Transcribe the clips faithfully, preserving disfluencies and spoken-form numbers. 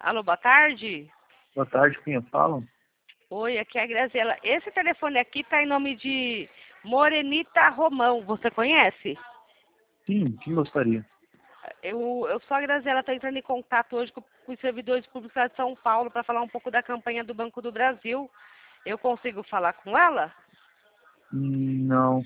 Alô, boa tarde. Boa tarde, quem eu falo? Oi, aqui é a Graziela. Esse telefone aqui tá em nome de Morenita Romão. Você conhece? Sim, quem gostaria? Eu, eu sou a Graziela, estou entrando em contato hoje com, com os servidores públicos lá de São Paulo para falar um pouco da campanha do Banco do Brasil. Eu consigo falar com ela? Hum, Não.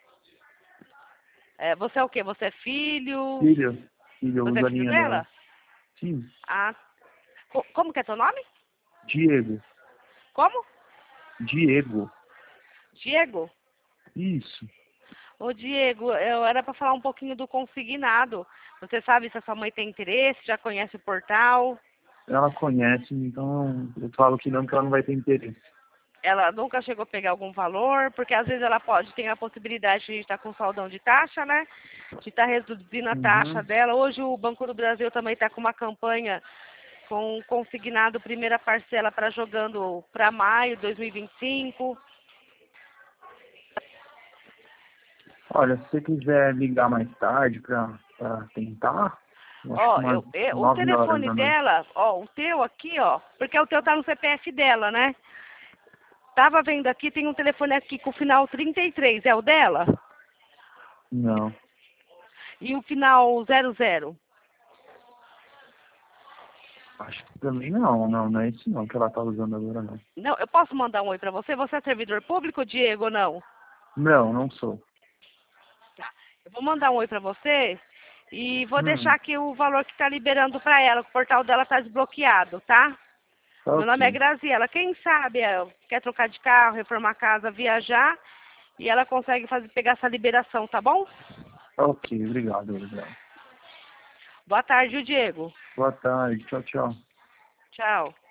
É, você é o quê? Você é filho? Filho? Filho, eu Você uso é a filho linha dela. dela? Sim, Ah, co- como que é teu nome? Diego. Como? Diego. Diego? Isso. Ô, Diego, eu era para falar um pouquinho do consignado. Você sabe se a sua mãe tem interesse, já conhece o portal? Ela conhece, então eu falo que não, que ela não vai ter interesse. Ela nunca chegou a pegar algum valor, porque às vezes ela pode, tem a possibilidade de estar com saldão de taxa, né? De estar reduzindo a taxa Uhum. dela. Hoje o Banco do Brasil também está com uma campanha com consignado primeira parcela para jogando para maio de dois mil e vinte e cinco. Olha, se você quiser ligar mais tarde pra, pra tentar, eu acho que Ó, umas eu, eu- o nove horas telefone da noite. dela, ó, o teu aqui, ó, porque o teu tá no C P F dela, né? Tava vendo aqui, tem um telefone aqui com o final trinta e três, é o dela? Não. E o final zero zero. Acho que também não, não, não é esse não que ela tá usando agora não. Não, eu posso mandar um oi pra você? Você é servidor público, Diego, ou não? Não, não sou. Tá. Eu vou mandar um oi pra você e vou deixar Hum, aqui o valor que tá liberando pra ela. O portal dela tá desbloqueado, tá? tá Meu nome é ok. Graziela. Quem sabe é, quer trocar de carro, reformar a casa, viajar e ela consegue fazer, pegar essa liberação, tá bom? Tá ok, obrigado, obrigado. Boa tarde, Diego. Boa tarde, tchau, tchau. Tchau.